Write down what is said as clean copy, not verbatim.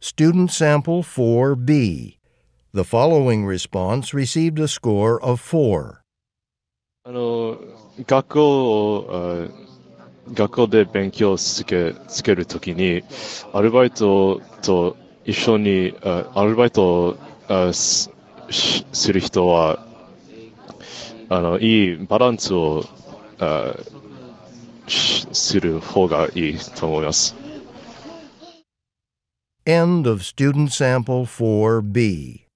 Student sample 4B. The following response received a score of 4. 学校で勉強をつけるときに、アルバイトと一緒にアルバイトをする人は、いいバランスをする方がいいと思います。 End of student sample 4B.